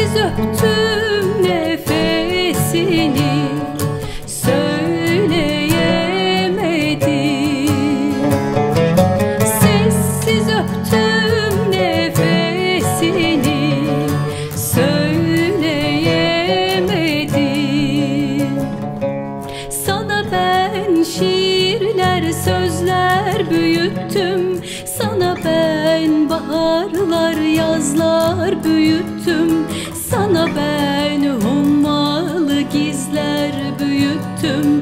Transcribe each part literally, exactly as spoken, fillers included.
Sessiz öptüm nefesini, söyleyemedim. Sessiz öptüm nefesini, söyleyemedim. Sana ben şiirler, sözler büyüttüm. Sana ben baharlar, yazlar büyüttüm. Sana ben hummalı gizler büyüttüm.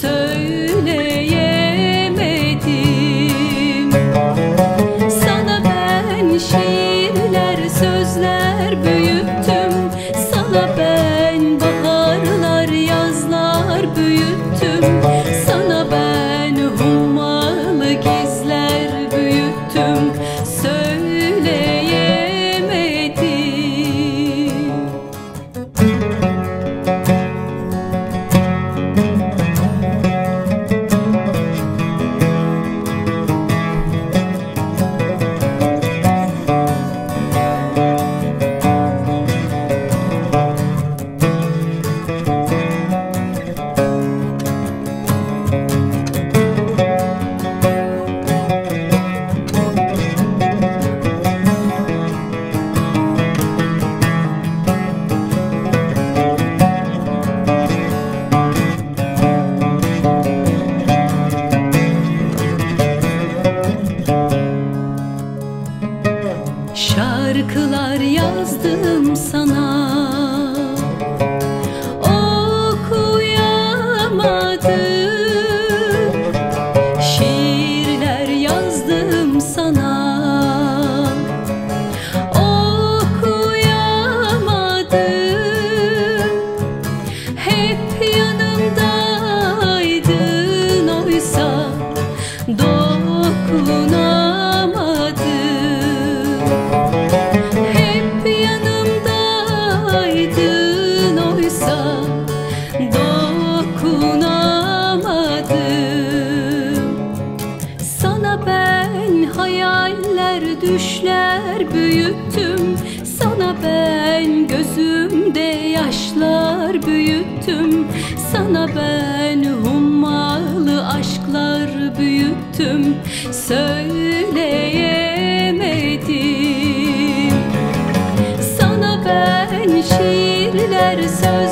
Söyleyemedim. Sana ben şiirler, sözler büyüttüm. Sana ben baharlar, yazlar büyüttüm. Sana ben hummalı gizler büyüttüm. Söyleyemedim. Şarkılar yazdım sana, okuyamadım. Şiirler yazdım sana, okuyamadım. Hep yanımdaydın oysa dokunamadım. Sana ben hayaller, düşler büyüttüm. Sana ben gözümde yaşlar büyüttüm. Sana ben hummalı aşklar büyüttüm. Söyleyemedim. Sana ben şiirler, söz